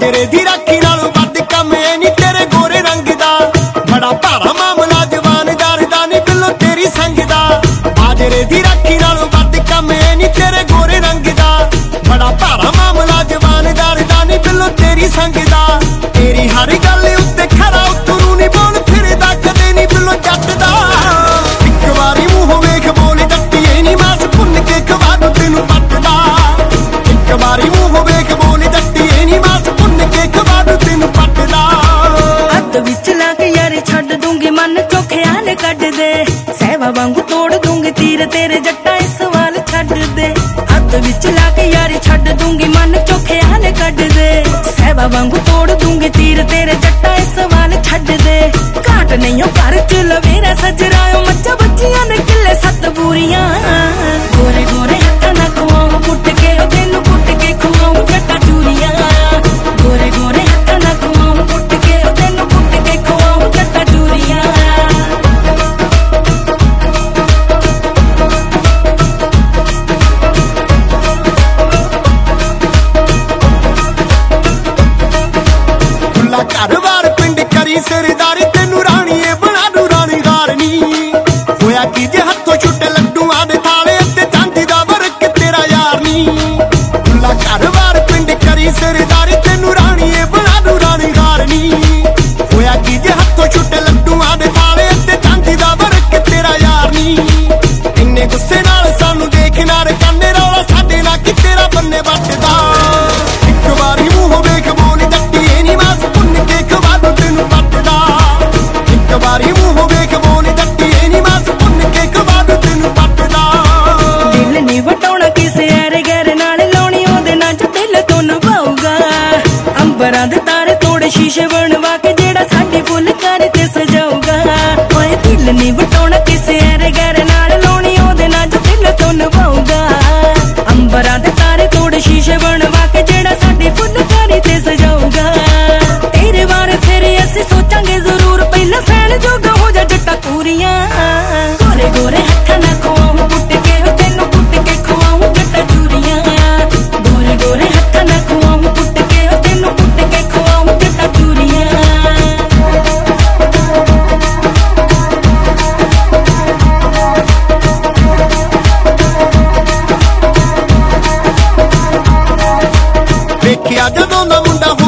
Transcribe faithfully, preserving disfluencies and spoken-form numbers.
बाजरे दी राखी नालों वध कम ऐ नी तेरे गोरे रंग दा। बड़ा भारा मामला जवानदार दा नी बिल्लो तेरी संग दा। बाजरे दी राखी नालों वध कम ऐ नी तेरे गोरे रंग दा। बड़ा भारा मामला जवानदार दा नी बिल्लो तेरी संग दा। तेरी हर गल उत्ते खरा उतरू नी बोल फिरदा कदे नी बिल्लो जट दा। इक वारी मूंह वेख बोली जट्टीए नी मास भुन के खवा दूं तैनूं पट दा। इक वारी मूंह वेख बोली जट्टीए नी मास भुन के खवा दूं तैनूं पट दा। हत्थ विच ला के यारी छड्ड दूंगी मन चो ख्याल कढ दे। सहवा वांगू तोड़ दूंगी तीर तेरे जट्टा इस सवाल छड्ड दे। हत्थ विच ला के यारी छड्ड दूंगी मन चो ख्याल कढ दे। सहवा वांगू तोड़ दूंगी तीर तेरे जट्टा इस सवाल छड्ड दे। घाट नहीं हो घर च लवेरा सजरायो मच्छा बच्चियां ने किले सत्त बूरियां। गोरे गोरे हत्थां नाल खुआऊं कुट के ओ तैनूं कुट के खुआऊं जट्टा चूरियां। गोरे गोरे हत्थां नाल खुआऊं कुट के ओ तैनूं कुट के खुआऊं जट्टा चूरियां। घर बार पिंड करी सरदारी तेनू राणीए बना दूं रानी हारनी। होया की जे हत्थों छुट्टे लड्डूआं दे थाले ते चांदी दा वर्क तेरा यार नी। खुला घर बार पिंड करी सरदारी तेनू राणीए बना दूं रानी हारनी। होया की जे हत्थों छुट्टे लड्डूआं दे थाले ते चांदी दा वर्क तेरा यार नी। इन्ने गुस्से नाल सानू देख नार काने रौला साडे नाल कि तेरा बन्ने बटदा। इक वारी मूंह वेख बोली जट्टीए नी मास भुन के खवा दूं तैनूं पट दा। इक वारी मूंह वेख बोली जट्टीए नी मास भुन के खवा दूं तैनूं पट दा। दिल नी वटाउणा किसे ऐरे गैर नाल लाउणी ओहदे नाल जो दिल तो निभाऊगा। अंबरां दे तारे तोड़ शीशे बनवा के जेड़ा साडी फुलकारी ते सजाऊगा। ओए दिल नी वटाउणा किसे ऐरे गैर नाल लाउणी ओहदे नाल जो दिल तो निभाऊगा। अंबरां दे तारे तोड़ शीशे बनवा के जेड़ा साडी फुलकारी ते सजाऊगा। तेरे बारे फिर असीं सोचांगे जरूर पहला सैन जोगा हो जा जट्टा पूरियां। गोरे गोरे हत्थां नाल खुआऊं कुट के ओ तैनूं कुट के खुआऊं जट्टा चूरियां। गोरे गोरे हत्थां नाल खुआऊं कुट के ओ तैनूं कुट के खुआऊं जट्टा चूरियां। देखिया जदों दा मुंडा